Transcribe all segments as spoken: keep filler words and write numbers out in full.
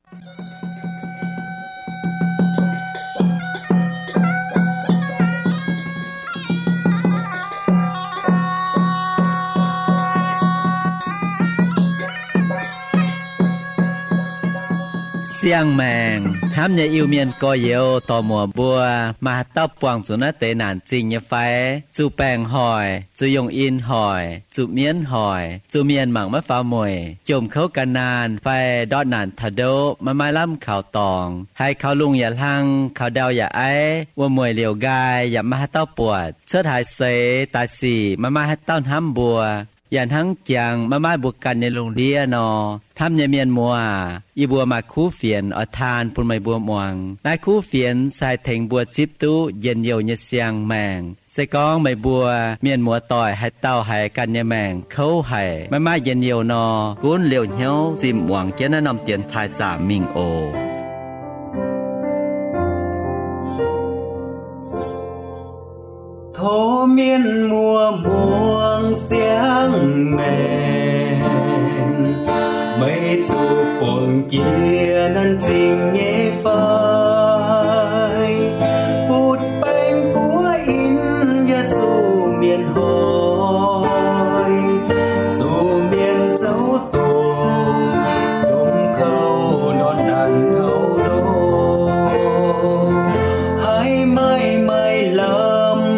Siang màng, hám nhà yêu miền có yếu tò mùa bùa, mà tóc quảng chú nó tế nản trình như phái, chú bèng hỏi, chú dùng in hỏi, chú miến hỏi, chú miền mảng mất phá mùi, chùm khấu cả nàn, phai đọt nản thà đô, mà mai lắm khảo tòng, hay khảo lung dạ lăng, khảo đào dạ ấy,ua mùi liều gai, dạ mà tóc buộc, chết hai xế, tài xì, mà mai tóc hám bùa,ยันทั้งจังมามาบุกกันในโรงเรียนนอทำยาเมียนมัวอีบัวมาคู่เฟียนอทานปุ่นไม่บัวมวงนายคู่เฟียนใส่เถงบัวจิบตู้เย็นเยียวเยเสียงแมงใส่กองไม่บัวเมียนมัวต่อยให้เต้าให้กันยาแมงเขาให้มามาเย็นเยียวนอกุ้นเหลียวเหี้ยวจิมหวังเจ้าแนะนำเตียนทายจ่ามิงโอ thố miên mùa muông xiang mèn mấy dù cuồng chia nan trình nghe phai bút bánh của in ya dù miền hỏi dù miền dấu tổ đúng khâu non đàn khâu đô hai mai mai love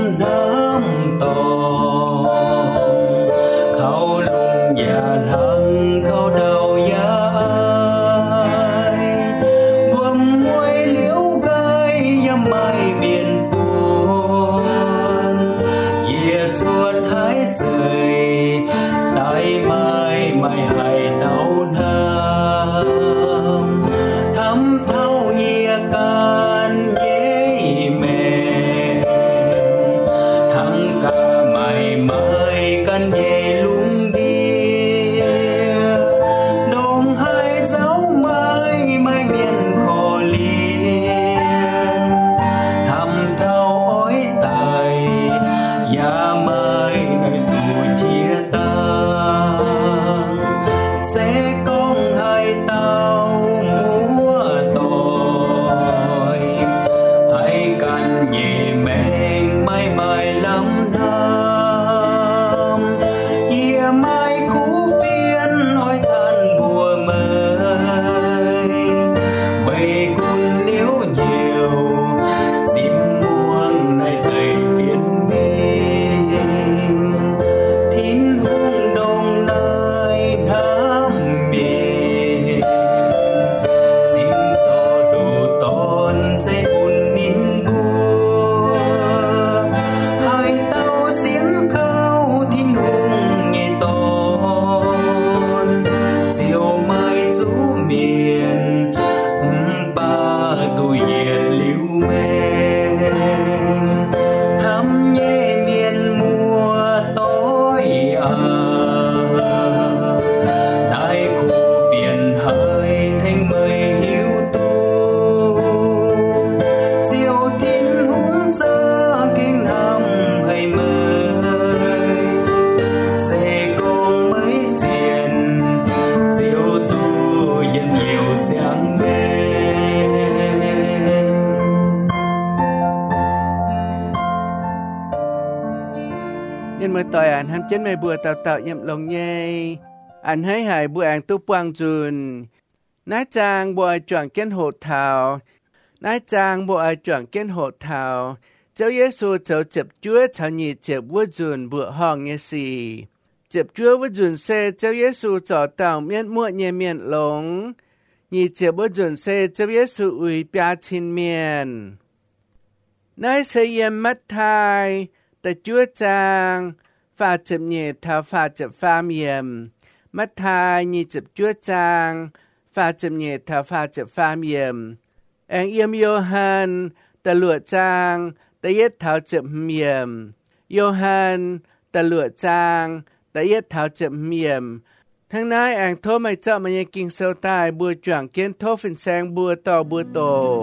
ต่อยอันทำเจนไม่บัวเต่าเต่าย่ำลงเย่อันให้หายบัวอ่างตุปวางจุนนายจางบัวจ่วงเก้นโหดเท้านายจางบัวจ่วงเก้นโหดเท้าเจ้าเยซูเจ้าเจ็บจ้วชาวนีเจ็บวัวจุนบัวห้องเยสีเจ็บจ้ววัวจุนเซเจ้าเยซูจ่อเต่าเมียนมั่วเยเมียนหลงนีเจ็บวัวจุนเซเจ้าเยซูอุยปยาชินเมียนนายเสยมมัดทายแต่จ้วจางฝ่าเจ็บเหยียดเท้าฝ่าเจ็บฟ้าเมียมมัดทายนีเจ็บจ้วจางฝ่าเจ็บเหยียดเท้าฝ่าเจ็บฟ้าเมียมแองเอียมโยฮันตะหลวดจางตะเย็ดเท้าเจ็บเมียมโยฮันตะหลวดจางตะเย็ดเท้าเจ็บเมียมทั้งนายแองโทไม่เจ้ามันยังกิงเซลตายบัวจ่วงเก้นโทฟินแสงบัวต่อบัวโต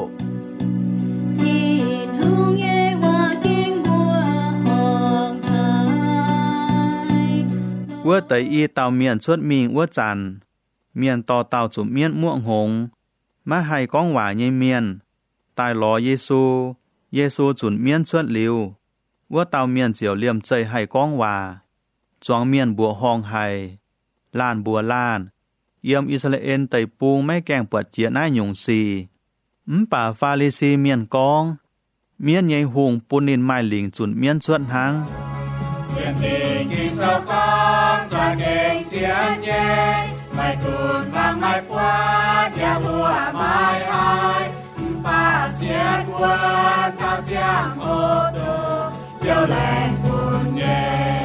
ว่าแต่อีเต่าเมียนชวดมิงว่าจันเมียนต่อเต่าจุเมียนม่วงหงมาให้ก้องหว่าเยเมียนตายรอเยซูเยซูจุนเมียนชวนลิวว่าเตาเมียนเจียวเลี่ยมใจให้ก้องว่าจวงเมียนบัวหองไห้ล้านบัวล้านเยี่ยมอิสราเอลไต่ปูงไม่แกงปวดเจียน้าหยงสีอืมป่าฟาริซีเมียนกองเมียนใหญ่หุงปุนินไม้หลิงจุนเมียนชวนหังเจียนดีกินเศร้ากองจวนเก่งเจียนเย่ไม่ตูนฟังไม่ปวดอย่าบัวไม่อายป่าเสียนวัวเท้าเจียงโอโตเจียวแหลงปุนเย่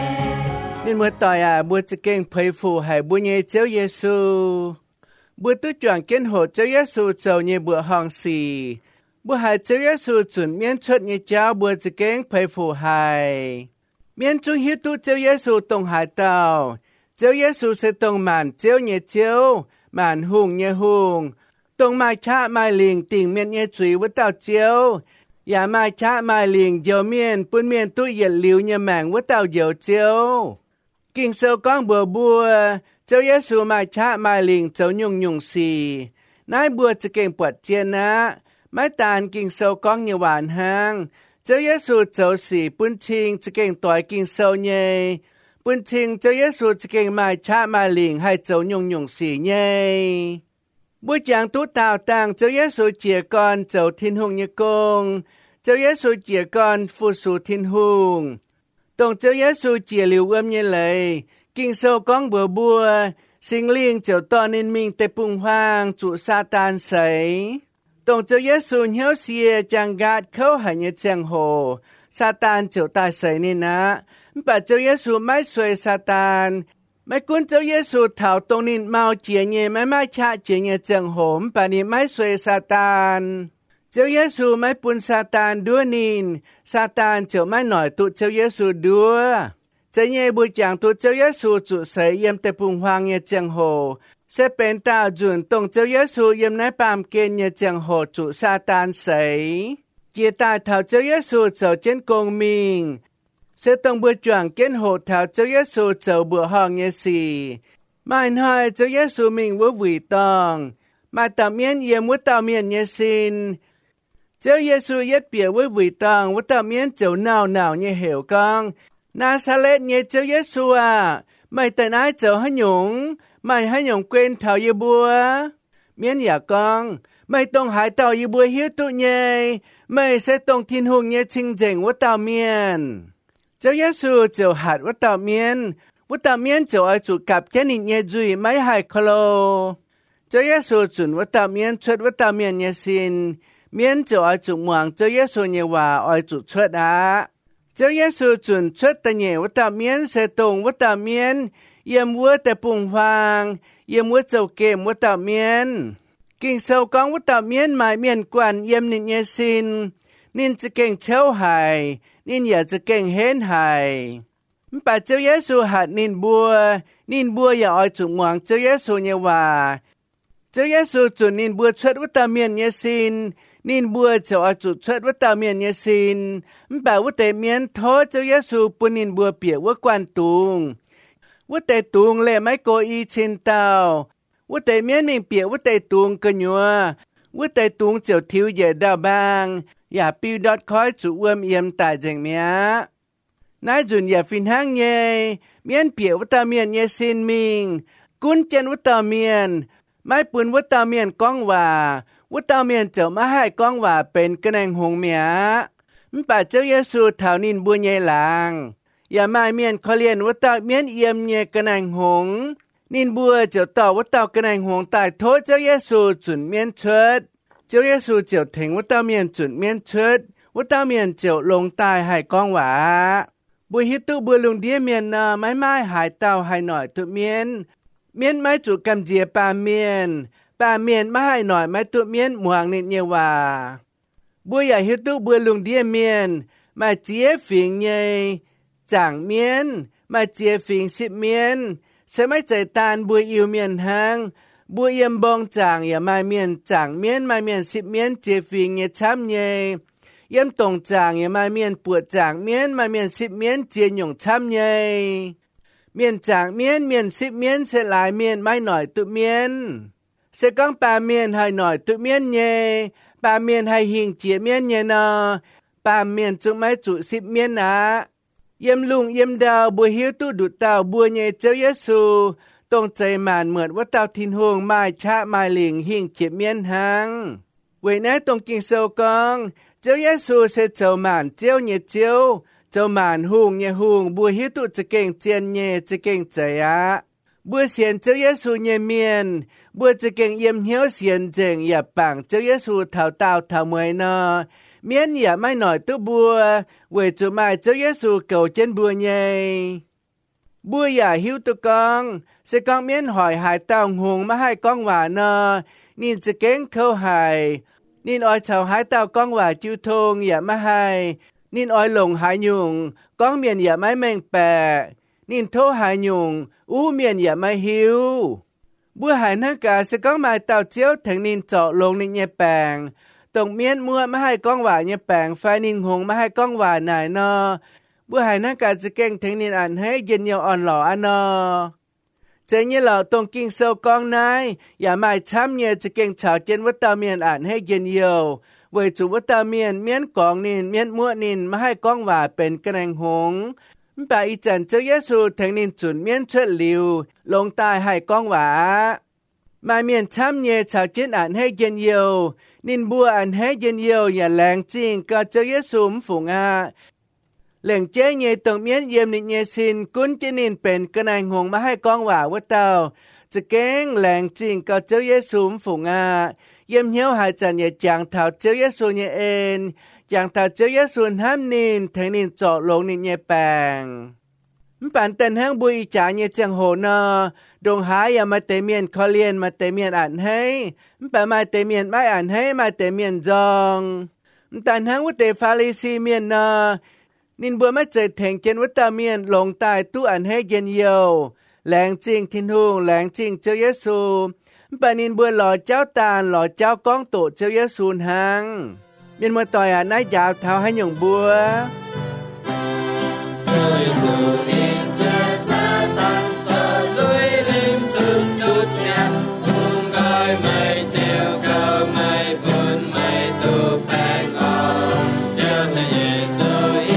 nênมื่อต่อยอ่ะบัวจะเก่งเผยฟูให้บัวเยเจ้าเยซูบัวตุ้จวนเก้นโหเจ้าเยซูเจ้าเยบัวห้องสีบัวให้เจ้าเยซูจุนเมียนชดเยเจ้าบัวจะเก่งเผยฟูให้เมียนจุฮิตุเจ้าเยซูตรงหายเต้าเจ้าเยซูเสตรงมันเจ้าเยเจ้ามันหุงเยหุงตรงมาชะมาลิงติ่งเมียนเยจุยว่าเต้าเจ้าอย่ามาชะมาลิงเจียวเมียนปุ้นเมียนตุ้ยเหยียดหลิวเยแมงว่าเต้าเหยียวเจ้ากิ่งเซลก้องบัวบัวเจ้าเยซูมาชะมาลิงเจ้ายุงยุงสีนายบัวจะเก่งปวดเจียนะไม่ตานกิ่งเซลก้องเยหวานหางเจ้าเยซูเจ้าสีปุ้นชิงจะเก่งต่อยกิ่งเซลเยปุ้นชิงเจ้าเยซูจะเก่งมาชะมาลิงให้เจ้ายุงยุงสีเยบัวจางตุ้ตาวต่างเจ้าเยซูเจียกอนเจ้าทินหงเยกงเจ้าเยซูเจียกอนฟูสูทินหงตรงเจ้าเยซูเจียหลิวเอื้อมเยเลยกิ่งโซก้องบัวบัวสิงลิงเจ้าตอนนินมิงเตปุงพางจุซาตานใสตรงเจ้าเยซูเหี่ยวเสียจังกาดเข้าหายเจียงโหซาตานเจ้าตายใสนี่นะปัจเจ้าเยซูไม่สวยซาตานไม่กุนเจ้าเยซูเถ่าตรงนินเมาเจียเยไม่ไม่ชะเจียเยเจียงโหมปานี้ไม่สวยซาตานเจ้าเยซูไม่ปุนซาตานด้วยนินซาตานเจ้าไม่หน่อยตุเจ้าเยซูด้วยจะเยบุจางตุเจ้าเยซูจุใสเยี่ยมแต่ปุงหวางเยเจียงโหเสเป็นตาจุนตรงเจ้าเยซูเยี่ยมในปามเกณฑ์เยเจียงโหจุซาตานใสเจียตายเถ่าเจ้าเยซูเจ้าเจนกงมิงเสตรงบัวจางเกณฑ์โหเถ่าเจ้าเยซูเจ้าบัวห้องเยสีไม่น้อยเจ้าเยซูมิงวัวหวีตองมาตาเมียนเยี่ยมวัวตาเมียนเยสินเจ้าเยซูยัดเปียไว้หวีตองวัตเมียนเจ้าหนาวหนาวเนี่ยเหวกองนาซาเลตเนี่ยเจ้าเยซูอ่ะไม่แต่นายเจ้าให้หยงไม่ให้หยงเกวนเท่าเยบัวเมียนอย่ากองไม่ต้องหายเต่าเยบัวหิวตุเย่ไม่ใช่ต้องทินหงเนี่ยชิงเจงวัตเมียนเจ้าเยซูเจ้าหัดวัตเมียนวัตเมียนเจ้าไอจุกับแค่นิเนี่ยจุยไม่หายคโลเจ้าเยซูจุนวัตเมียนชดวัตเมียนเนี่ยสินเมียนเจ้าไอจุหมวงเจ้าเยซูเนี่ยว่าไอจุชดอาเจ้าเยซูจุนชดตะเนี่ยวัตเมียนเสตงวัตเมียนเยี่ยมวัวแต่ปุงฟางเยี่ยมวัวเจ้าเกมวัตเมียนกิ่งเสากองวัตเมียนหมายเมียนกวนเยี่ยมนินเยสินนินจะเก่งเช้าหายนินอยากจะเก่งเห็นหายป่าเจ้าเยซูหัดนินบัวนินบัวอย่าไอจุหมวงเจ้าเยซูเนี่ยว่าเจ้าเยซูจุนนินบัวชดวัตเมียนเยสินนินบัวเจ้าอาจุชดวัตเมียนเยสินมป่าวัตเมียนท้อเจ้าเยซูปุนินบัวเปียกว่ากวนตุงวัตตุงเล่ไม่โกอีชินเตาวัตเมียนมิงเปียกวัตตุงกะญัววัตตุงเจ้าทิวเยดาบางอย่าปิวดอดคอยจุเวมเยี่ยมตายจังเมียนายจุนอย่าฟินห้างเยเมียนเปียกวัตเมียนเยสินมิงกุนเจนวัตเมียนไม่ปืนวัตเมียนก้องว่าวัตเมียนเจ้ามาให้ก้องว่าเป็นกระแนงหงเมียมป่าเจ้าเยซูเท่านินบัวใหญ่หลางอย่ามาเมียนเขาเรียนวัตเมียนเอี่ยมเยกระแนงหงนินบัวเจ้าต่อวัตกระแนงหงตายโทษเจ้าเยซูจุนเมียนเชิดเจ้าเยซูเจ้าเถงวัตเมียนจุนเมียนเชิดวัตเมียนเจ้าลงตายให้ก้องว่าบุฮิตุบัวลุงเดียเมียนนาไม้ไม้หายเต้าให้หน่อยตุเมียนเมียนไม้จุกำเจียปาเมียนปาเมียนมาให้หน่อยไม้ตุเมียนหมวงนิดเยว่าบัวใหญ่ฮิตุบัวลุงเดียเมียนมาเจียฝิงเยจางเมียนมาเจียฝิงสิบเมียนใช่ไม่ใจตานบัวอิวเมียนหางบัวเยี่ยมบองจางอย่ามาเมียนจางเมียนมาเมียนสิบเมียนเจียฝิงเยช้ำเยเยี่ยมตรงจางอย่ามาเมียนปวดจางเมียนมาเมียนสิบเมียนเจียหยงช้ำเยเมียนจางเมียนเมียนสิบเมียนเสลายเมียนไม่หน่อยตุเมียน sẽ con bà miền hay nói tụi miền nhé, bà miền hay hình chia miền nhé nè, bà miền chúng mấy chủ xịp miền á. Yếm lung yếm đào bùa hiếu tu đụt tàu bùa nhẹ châu Giêsu tôngใจmànเหมือนว่าเตาทินหงไม่ชะไม่หลิงหิ่งเจ็บเมียนหังเวยนั้นตรงกิงโซกองเจ้าเยซูเสเจ้าหมานเจ้าเนี่ยเจ้าเจ้าหมานหุงเนี่ยหุงบัวหิตุจะเก่งเจียนเนี่ยจะเก่งใจอะบัวเสียนเจ้าเยซูเนี่ยเมียนบัวจะเก่งเยี่ยมเหี้ยวเสียนเจงอย่าปังเจ้าเยซูเท่าเต่าเท่ามวยนอเมียนอย่าไม่หน่อยตัวบัวเวจุไม่เจ้าเยซูเก่าเจนบัวใหญ่บัวอย่าหิวตัวกองเสกองเมียนหอยหายเต่าหงมาให้กองหวานนอนินจะเก่งเข้าหายนินอ้อยเฉาหายเต่ากองหวาจิวทงอย่ามาให้นินอ้อยหลงหายยุงกองเมียนอย่าไม่แมงแปะนินโทหายยุงอู้เมียนอย่าไม่หิวบัวหายนักกาเสกองมาเต่าเจียวถึงนินเจาะลงนินเยแปงตรงเมียนมัวมาให้กองหวาเยแปงไฟนินหงมาให้กองหวาไหนนอบัวหายนักกาจะเก่งถึงนินอ่านให้เย็นเยียวอ่อนหล่ออันนอใจเงี้ยเหล่าตรงกิ่งโซกองนายอย่าหมายช้ำเงี้ยจะเก่งฉาวเจนวัตตาเมียนอ่านให้เย็นเยียวเวจุวัตตาเมียนเมียนกองนินเมียนมัวนินมาให้กองหวาเป็นกระแนงหงปาอีจันเจ้าเยซูแทงนินจุนเมียนเชิดลิวลงตายให้กองหวามาเมียนช้ำเงี้ยฉาวเจนอ่านให้เย็นเยียวนินบัวอ่านให้เย็นเยียวอย่าแรงจริงก็เจ้าเยซูมฝูงอาเหล่งเจ้เงยตรงเมียนเยี่ยมนิเยสินกุนเจนินเป็นกระนายหงมาให้กองหว่าว่าเตาจะแก้งแหลงจริงก็เจ้าเยซูมฝูงอาเยี่ยมเหี้ยวหายจันเยจางเท้าเจ้าเยซูเยเอ็นจางเท้าเจ้าเยซูห้ามนินแทงนินเจาะลงนิเยแปงมันปั่นเต้นห้างบุยจ่าเยจังโหนอดงหายอย่ามาเตเมียนคอเลียนมาเตเมียนอ่านให้มันป่ามาเตเมียนไม่อ่านให้มาเตเมียนจองมันตันห้างว่าเตฟาริซีเมียนนอนินบัวไม่เจอแทงเจนวัตตาเมียนลงตายตู้อันให้เย็นเยียวแหลงจริงทินหูแหลงจริงเจ้าเยซูปานินบัวหล่อเจ้าตาลหล่อเจ้าก้องโตเจ้าเยซูหังเมียนมาต่อยอ่ะนายยาวเท้าให้หยงบัวเจ้าเยซูเองเจ้าซาตันเจ้าจุยลิมจุดดุดยาหุงกายไม่เจียวก็ไม่ปุ่นไม่ตูแปงออกเจ้าเยซู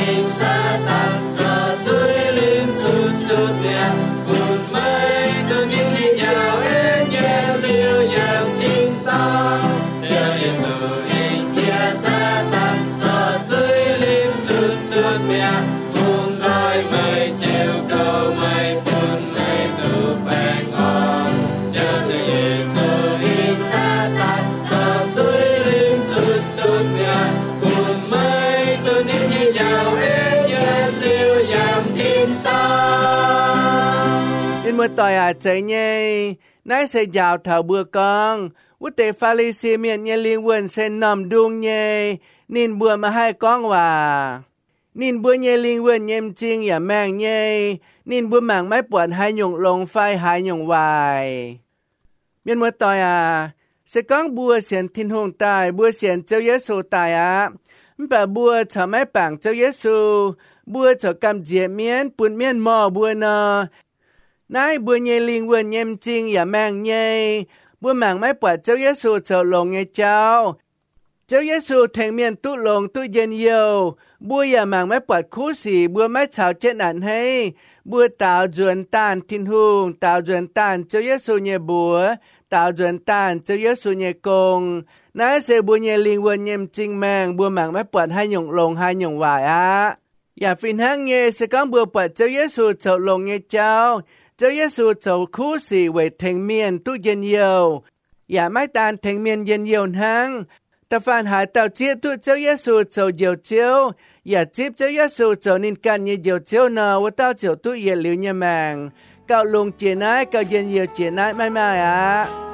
เมื่อต่อยอาใจเย่นายเสยาวเถาเบือกองวุเตฟาริซีเมียนเยลิงเวนเซนนอมดุงเย่นินบัวมาให้กองว่านินบัวเยลิงเวนเยมจริงอย่าแมงเย่นินบัวหมางไม่ปวดหายหยงลงไฟหายหยงวายเมียนเมื่อต่อยอาเสกองบัวเสียนทินหงตายบัวเสียนเจ้าเยซูตายอ่ะมันแบบบัวเฉาไม่ปังเจ้าเยซูบัวเฉากำเจียเมียนปุ่นเมียนหม้อบัวนอนายบัวเยลิงเวนเยมจริงอย่าแมงเยบัวหมางไม่ปวดเจ้าเยซูเจ้าลงเงเจ้าเจ้าเยซูแทงเมียนตุลงตุเย็นเยียวบัวอย่าหมางไม่ปวดคู่สีบัวไม่เฉาเจ็ดอันให้บัวตาวจวนต้านทินหุงตาวจวนต้านเจ้าเยซูเยบัวตาวจวนต้านเจ้าเยซูเยกงนายเสบัวเยลิงเวนเยมจริงแมงบัวหมางไม่ปวดให้หยงลงให้หยงวายอ่ะอย่าฟินห้างเยสก้องบัวปวดเจ้าเยซูเจ้าลงเงเจ้าเจ้าเยซูเจ้าคู่สีไว้แทงเมียนตู้เย็นเยียวอย่าไม่ตานแทงเมียนเย็นเยียวทั้งแต่ฟันหายเต่าเจี๊ยตู้เจ้าเยซูเจ้าเยียวเจียวอย่าจีบเจ้าเยซูเจ้านินกันเยียวเจียวนาว่าเต้าเจ้าตู้เย็นเหลียวเยแมงเก่าลงเจียนายเก่าเย็นเยียวเจียนายไม่ไม่อ่ะ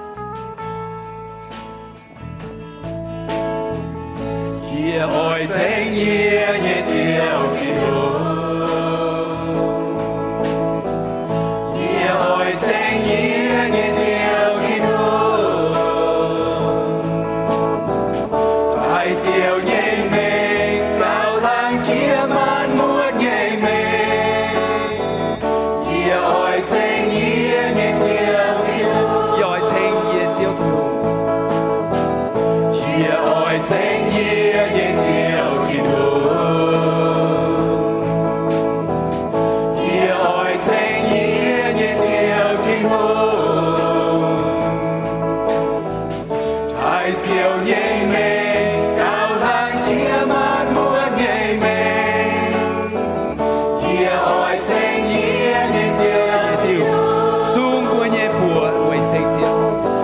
เยี่ยอ้อยเสียงเยี่ยเยี่ยเจียวที่หู Hãy subscribe cho kênh Ghiền Mì Gõ để không bỏ lỡ ơi thanh nhẹ nhẹ chiều thiên hùng nhẹ ơi thanh nhẹ nhẹ chiều thiên hùng thái chiều nhẹ mê cao hàng chia mát muôn nhẹ mê nhẹ ơi thanh nhẹ nhẹ chiều thiên hùng xuống của nhẹ bùa với thanh chiều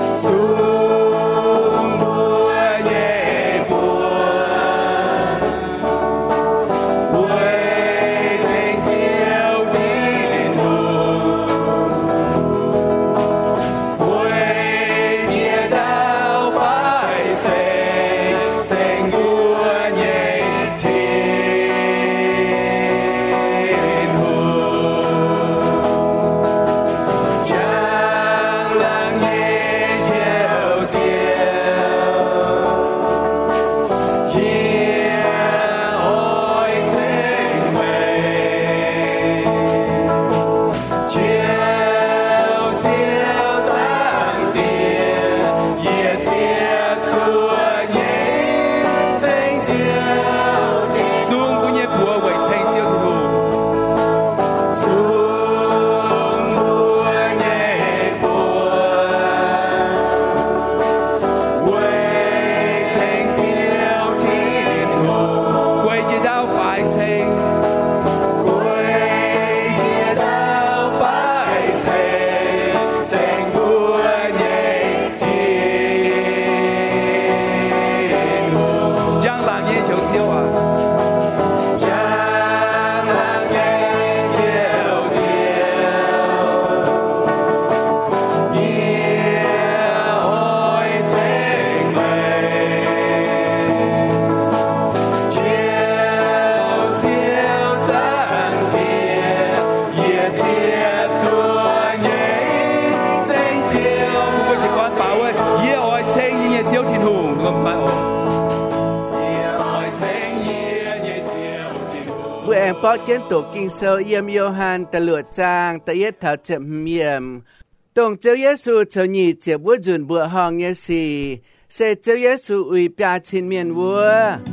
bữa em có kiến tổ kinh sơ yếm Gioan tờ lụa trang tờ yết thảo chậm miệng tổng châu Giêsu châu nhị chế bữa dùn bữa hong như xì sẽ châu Giêsu uy bia chín miền vua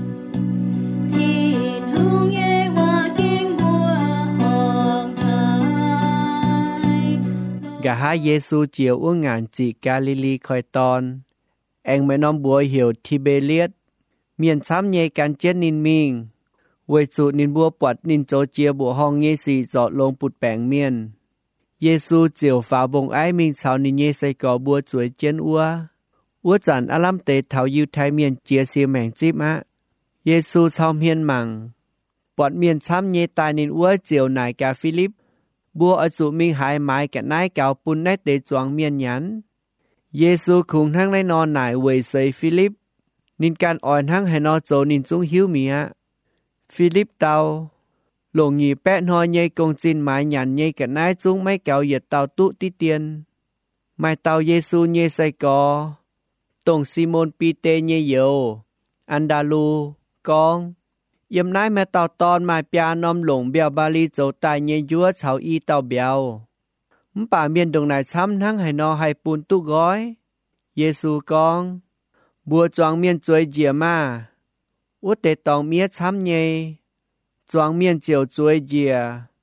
cả hai Giêsu chiều uống ngàn chỉ Galilee khỏi tòn anh mới nom bùa hiểu Tiberias miền xám nhẹ can chết nín mình với chủ nín bùa bọt nín chỗ chia bùa hong nhẹ xì dọt lông bụt bèng miền Giêsu chiều phá bông ái mình chào nín nhẹ say cỏ bùa chuối chén ua ua chản alam tê thảo yêu thái miền chia xì mèng chip á Giêsu chào miền mằng bọt miền xám nhẹ tài nín ua chiều nải cả Philip bùa ở chủ mình hại mãi cả nái cào bùn nét để choáng miền nhắn Giêsu cùng thang lấy nọ nải với xây Philip nín can ỏi thang hay nọ chỗ nín chung hiếu mía Philip tàu lồng nhì pet hoi nhây công chín mái nhàn nhây cả nái chung mấy kéo giật tàu tụ tí tiền mai tàu Giêsu nhây say có tổng Simon Peter nhây dầu Andalu con yếm nái mẹ tàu ton mai pia nom lồng bèo Bali chỗ tài nhây dúa chào y tàu bèo bà miền đồng này chăm thang hay nọ hay bùn tu gói Giêsu con bùa choáng miền chuối dìa mà út tế tòng mía chăm nhê choáng miền chiều chuối dìa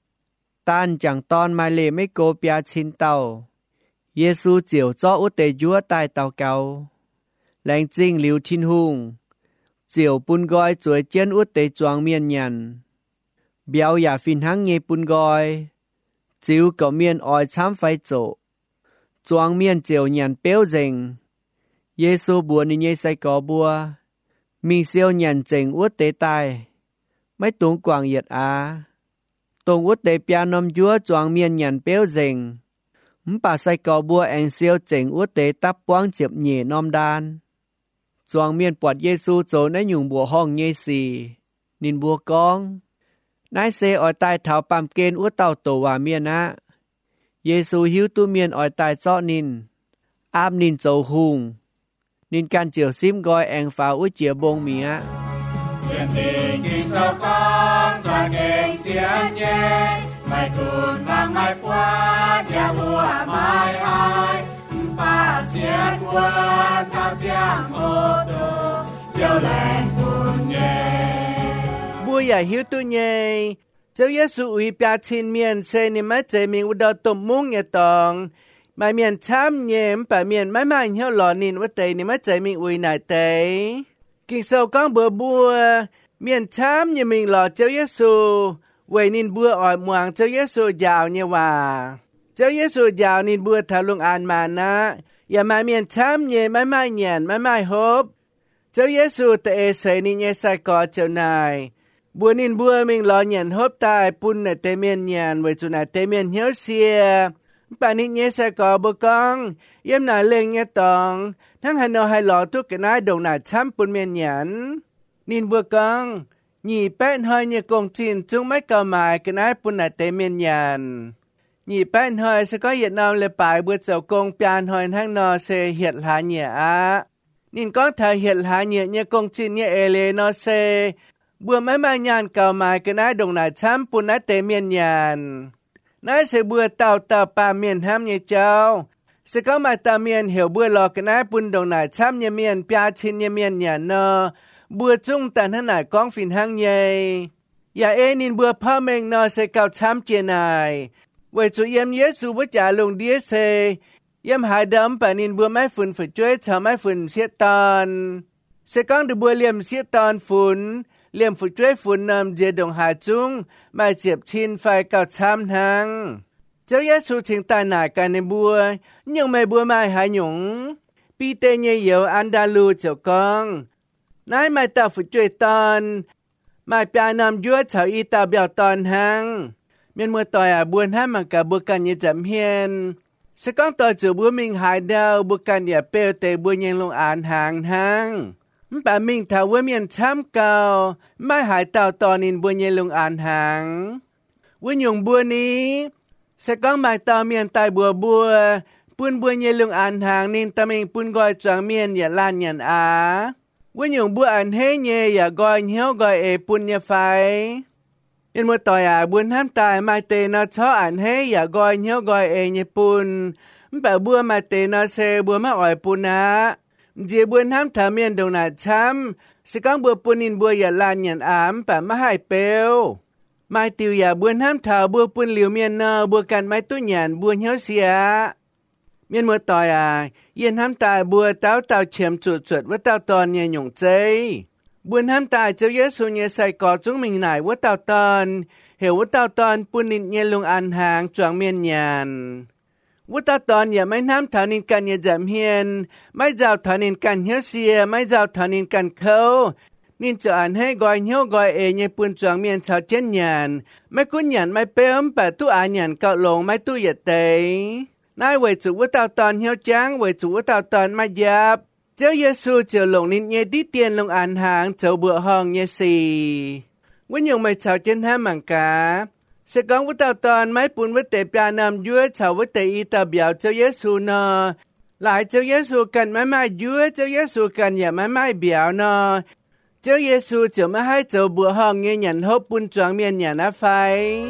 tan chẳng ton mai lệ mấy cô bia chín tàu Giêsu chiều cho út tế dúa tai tàu cầu lành trinh liu thiên hùng chiều bùn gói chuối chén út tế choáng miền nhằn béo giả phìn hăng nhê bùn gói chiếu có miền ỏi chám phải chỗ choáng miền chiều nhằn béo rình Giêsu bùa ni nhê say có bùa mình siêu nhằn chỉnh út tế tai mấy tuống quảng yết á tông út tế bia nôm dúa choáng miền nhằn béo rình bà say có bùa anh siêu chỉnh út tế tắp quang chịp nhẹ nôm đan choáng miền bọt Giêsu chỗ nấy nhung bùa hong nhê xì nín bùa con nái xe ỏi tai thảo pàm kên út tàu tổ hòa miền á Giêsu hiếu tu miền ỏi tai cho nín áp nín châu hùng nín can chiều xím gọi anh pháo út chia bông mía Chuyện tình kinh sâu con cho kinh chiến nhé mai tuần vang mai qua dia bùa mai ai ba chiến quân thao giang ô tô chiều lên buồn nhẹ bùa ya hiếu tu nhẹ Châu Giêsu uy bia chín miền xe ni mà chế mình u đào tôm muống nhẹ tòng mà miền chám nhẹm bà miền mãi mãi hiếu lò nín u tây ni mà chế mình uy nải tây kinh sâu con bữa bùa miền chám như mình lò Châu Giêsu vậy nín bùa ở muang Châu Giêsu giàu như hòa Châu Giêsu giàu nín bùa thảo luận an mà na ya mà miền chám nhẹ mãi mãi nhàn mãi mãi hốp Châu Giêsu tệ xe ni nhẹ sai có châu này bùa nín bùa mình lo nhận hốp tai pun nè tê miên nhàn với chủ nè tê miên hiếu xìa bà nín nhé sẽ có bố con yếm nà lên nhé tòng thằng hà nội hay lo thuốc cái nái đồng nà chăm pun miên nhàn nín bùa con nhị bén hơi như công trình chúng mấy cầu mài cái nái pun nè tê miên nhàn nhị bén hơi sẽ có hiện nam lệ bài bùa dầu công pian hơi thằng nó sẽ hiện hạ nhẹ á nín có thể hiện hạ nhẹ như công trình như ê lê nó sẽ bùa mấy mai nhàn cầu mài cái nái đồng nà chăm pun nái tê miên nhàn nái sẽ bùa tàu tàu bà miền ham như cháu sẽ có mai tàu miền hiểu bùa lò cái nái pun đồng nà chăm như miền bia chín như miền nhàn nơ bùa chung tàn thân nải con phìn hăng nhây ya ê nín bùa phá mình nơ sẽ cầu chăm chê nải vậy chủ yếm Giêsu bố trả lùng đĩa xe yếm hai đấm bà nín bùa mấy phun phải chuối chờ mấy phun xiết tòn sẽ có được bùa liềm xiết tòn phun liềm phụ chuối phun nằm dễ đồng hạ chung mà chếp chín phải cầu chăm thang Châu Giêsu chính tài nải cả nên bùa nhưng mày bùa mai hãy nhũng bi tê nhé yếu Andalu cháu con nãy mày tạo phụ chuối tòn mày bia nằm dúa cháu y tạo biểu tòn hang miền mùa tỏi à buồn hát mà cả bùa cần như chậm hiền sẽ có tỏi chủ bùa mình hại đau bùa cần như bèo tê bùa nhanh lông án hàng hang bà mình thảo với miền chám cao mai hải tàu tò nín bùa nhẹ lùng án hàng với nhung bùa ní sẽ có mai tàu miền tài bùa bùa bùn bùa nhẹ lùng án hàng nín ta mình bùn gọi choáng miền nhà lan nhận á với nhung bùa án hế nhẹ ya gọi hiếu gọi ê bùn nhẹ phái yên mùa tỏi à bùn hám tài mai tê nó chó án hế ya gọi hiếu gọi ê nhẹ bùn bà bùa mai tê nó xe bùa má ỏi bùn á dì buồn hám thả miền đồng nà chăm sẽ có bùa bùn in bùa ya lan nhận ám bà má hai bèo mai tiêu ya buồn hám thả bùa bùn liều miền nơ bùa càn mai tu nhàn bùa hiếu xìa miền mùa tỏi à yên hám tài bùa táo tàu chiếm chuột chuột với tàu tòn nhẹ nhung chây buồn hám tài Châu Giêsu nhẹ sai có chúng mình nải với tàu tòn hiểu với tàu tòn bùn in nhẹ lung ăn hàng choáng miền nhànวุตาตอนอย่าไม่น้ำฐานินกันอย่าจำเฮียนไม่เจ้าฐานินกันเฮียเสียไม่เจ้าฐานินกันเขานินจะอ่านให้กอยเฮียวกอยเอในปุ่นจวงเมียนชาวเจนหยานไม่คุ้นหยานไม่เปิ้มแต่ตู้อ่านหยานเกาลงไม่ตู้เหยียดเตยนายเวจุวุตาตอนเฮียวจ้างเวจุวุตาตอนไม่ยับเจ้าเยซูเจ้าลงนินเยดิเตียนลงอ่านหางเจ้าเบื่อห้องเยสีวิญญาณไม่ชาวเจนห้ามังกาsẽ có với tàu toàn máy bún với tệ bia nằm dưới chào với tệ y tàu biểu Châu Giêsu nọ lại Châu Giêsu cần máy mai dưới Châu Giêsu cần nhà máy mai biểu nọ Châu Giêsu chở máy hai chầu bữa hòn nghe nhận hốp bún choáng miền nhà ná phái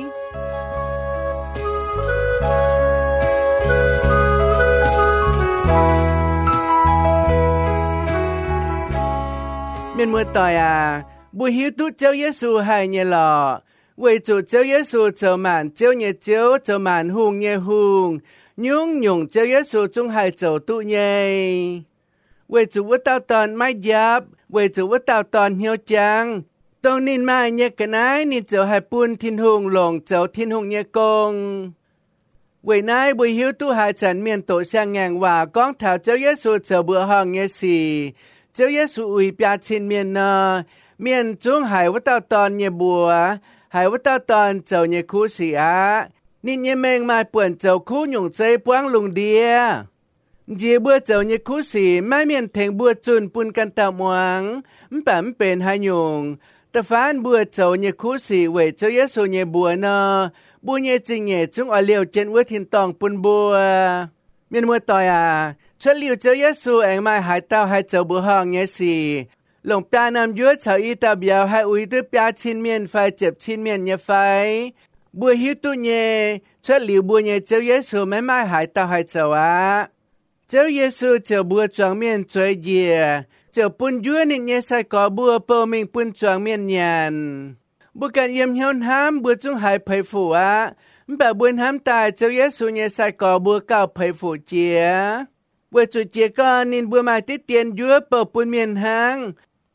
miền mưa tỏi à buổi hiếu tút Châu Giêsu hay nhẹ lọ为主照耶稣照满照耶照照满红耶红nhung nhung照耶稣中海照度耶为主我到ตอนไม่ยับ为主我到ตอนเหี่ยวจางตรงนินมาเนี่ยกันไอ้นี่เจ้าให้ปุ่นทินหงหลงเจ้าทินหงเนี่ยกงเวยนายบุยหิวตู้หายฉันเมียนโตเสียงแงงว่าก้องแถวเจ้าเยซูเจ้าเบื่อห้องเนี่ยสิเจ้าเยซูอุยปยาชินเมียนเนอเมียนจุงหายว่าเต้าตอนเนี่ยบัวหายว่าเต้าตอนเจ้าเนี่ยคู่เสียนี่เนี่ยแมงมาป่วนเจ้าคู่หยุ่งใจป้วงลุงเดียเจียบัวเจ้าเนี่ยคู่สีไม่เมียนเถงบัวจุนปุ่นกันเต่าหมวงมันแปมเป็นหายหยุ่งแต่ฟ้านบัวเจ้าเนี่ยคู่สีเวเจ้าเยซูเนี่ยบัวเนอบัวเนี่ยจริงเนี่ยจุงอ่อเลี้ยวเจนวัวทินตองปุ่นบัวเมียนมัวต่อยอ่ะฉันเลี้ยวเจ้าเยซูเองไม่หายเต้าหายเจ้าบัวห้องเนี่ยสิหลงปลานำยั่วชาวอีตาเบียวให้อุยด้วยปลาชินเมียนไฟเจ็บชินเมียนเนี่ยไฟบัวหิวตุเย่ฉันเลี้ยวบัวเนี่ยเจ้าเยซูไม่ไม่หายเต้าหายเจ้าอ่ะเจ้าเยซูเจ้าบัวจวงเมียนจวยเย่ Chờ bún dúa nên nhé sai có bùa bờ mình bún choàng miền nhàn. Bùa cần yếm hiôn hám bùa chung hải phẩy phủ á. Bà buôn hám tài châu Giê-xu nhé sai có bùa cao phẩy phủ chìa. Bùa chủ chìa con nên bùa mai tiết tiền dúa bờ bún miền hang.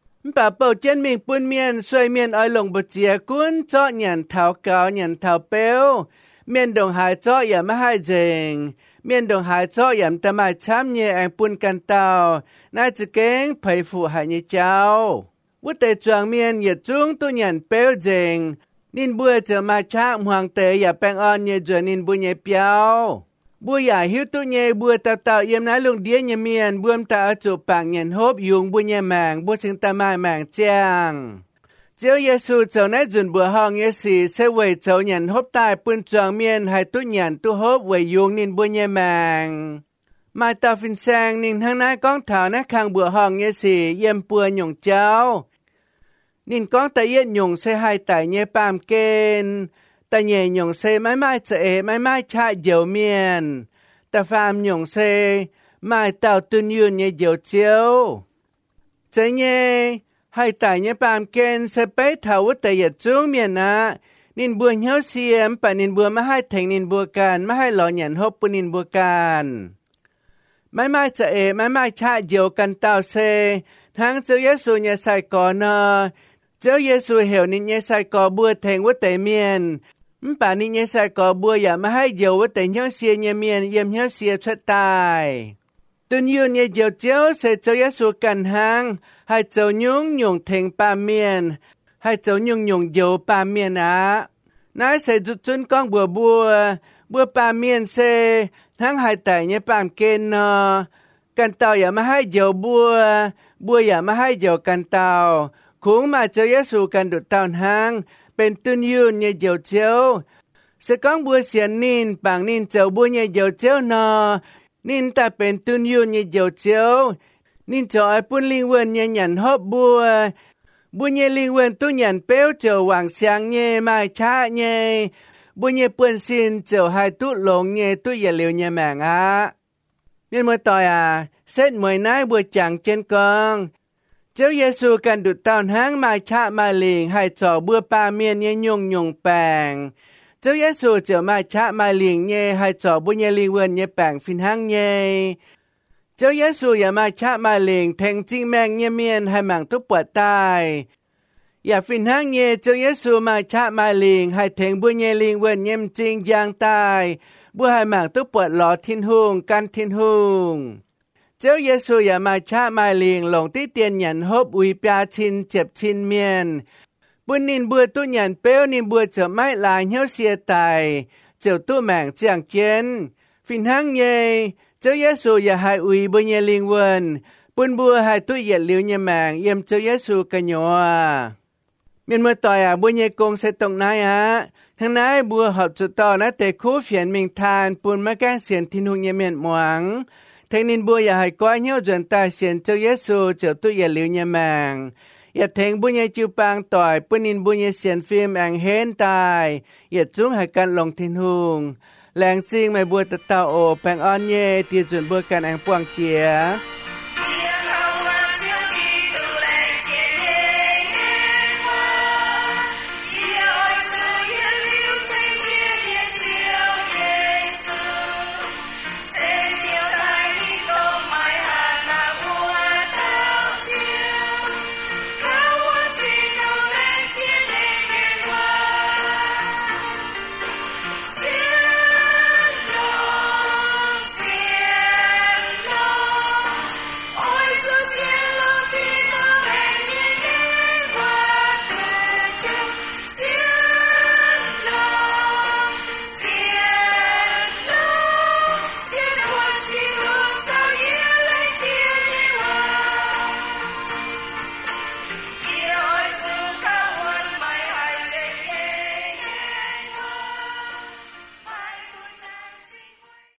Bà bầu chân mình bún miền xoay miền oi lồng bờ chìa cuốn cho nhàn thảo cao nhàn thảo béo. Miền đồng hải cho yểm mà hai dình. Miền đồng hải cho yểm ta mai chám nhẹ anh bún căn tàu. Nai chữ kén phẩy phủ hải như cháu. Vũ tế choàng miền nhiệt trung tu nhàn béo dình. Nên bùa chờ mai chám hoàng tế yả bèng on như dùa nên bùa nhẹ béo. Bùa yả hiếu tu nhẹ bùa tạo tạo yếm nái lùng đĩa như miền. Bùa ta ở chỗ bảng nhàn hốp dùng bùa nhẹ màng. Bùa chừng ta mai màng chàng. Chiếu Giê-xu cháu nái dùn bùa hong yế xì sẽ quầy cháu nhàn hốp tài bùn choàng miền hay tu nhàn tu hốp quầy dùng nên bùa nhẹ màng. Mai tao phình sang nên thang nái con thảo nái khang bùa hong yế xì yếm bùa nhung cháu. Nên con ta yết nhung sẽ hai tài nhé bàm kên. Ta nhẹ nhung sẽ mãi mãi chạy mãi mãi chạy dầu miền. Ta phàm nhung sẽ mai tao tuân yun nhé dầu chiếu. Chạy nhé hai tài nhé bàm kên sẽ bế thảo út tài yết chung miền á. Nên bùa nhớ xiêm bà nên bùa mà hai thành nên bùa can mà hai lò nhàn hộp bùa nên bùa can. Mãi mãi chạy mãi mãi chạy dầu can tao sẽ tháng châu Giê-xu nhé sai có nơ. Cháu Giê-xu hiểu nên nhé sai có bùa thành quốc tế miền. Bà nên nhé sai có bùa giả mà hai dầu quốc tế nhớ xìa nhé miền yếm nhớ xìa xuất tài. Tuân yêu nhé dầu cháu sẽ cháu Giê-xu cần hàng. Hai cháu nhung nhung thành bà miền. Hai cháu nhung nhung dầu bà miền á. Nói sẽ rút chân con bùa bùa. Bùa bà miền sẽ tháng hai tài nhé bàm kên nọ. Cần tàu giả mà hai dầu bùa. Bùa giả mà hai dầu cần tàu. Cũng mà cháu Giê-xu cần được tàu hàng. Bên tuân yêu nhé dầu cháu. Sẽ con bùa xiên nín bằng nín cháu bùa nhé dầu cháu nọ. Nín ta bên tuân yêu nhé dầu cháu. Nín cháu ai bùn linh quân nhé nhằn hộp bùa. Bùa nhé linh quân tu nhằn béo cháu hoàng sáng nhé mai chá nhé. Bùa nhé bùn xin cháu hai tút lông nhé tu yà liều nhé mạng á. Nên mới tòi à. Xét mười nái bùa chẳng trên con. Cháu Giê-xu cần được tàu hàng mai chá mai liền hay cho bùa bà miền nhé nhung nhung bàng. Cháu Giê-xu cháu mai chá mai liền nhé hay cho bùa nhé linh quân nhé bàng phìn hàng nhé. Cháu Giê-xu ya mai chá mai liền thành chinh mang nhé miền hay mạng túc bọa tài. Ya phìn hàng nhé cháu Giê-xu mai chá mai liền hay thành bùa nhé linh quân nhé chinh giang tài. Bùa hai mạng túc bọa lọ thiên hùng can thiên hùng. Cháu Giê-xu ya mai chá mai liền lồng tí tiền nhắn hốp uy bia chín chếp chín miền. Bùa nín bùa tu nhắn béo nín bùa trở mãi lại nhau xìa tài. Cháu tu mạng chẳng chén. Phìn hàng nhé. Cháu Giê-xu ya hai uy bùa nhé linh quân. Bùn bùa hai tu yết liêu nhé mạng yếm cháu Giê-xu cả nhỏ. Miền mơ tòi à bùa nhé công sẽ tổng nái á. Thằng nái bùa hợp chủ tò ná tế khu phiền mình than bùn mà càng xiên thiên hùng nhé miền moáng. Thằng nín bùa ya hai coi nhau dần tài xiên cháu Giê-xu cháu tu yết liêu nhé mạng. Ya thằng bùa nhé chiu bang tòi bùn nín bùa nhé xiên phim anh hên tài. Ya chúng hai căn lòng thiên hùng. Làng chinh mày bùa tật tàu ổ bang on nhé tiêu chuẩn bùa căn anh quang chìa.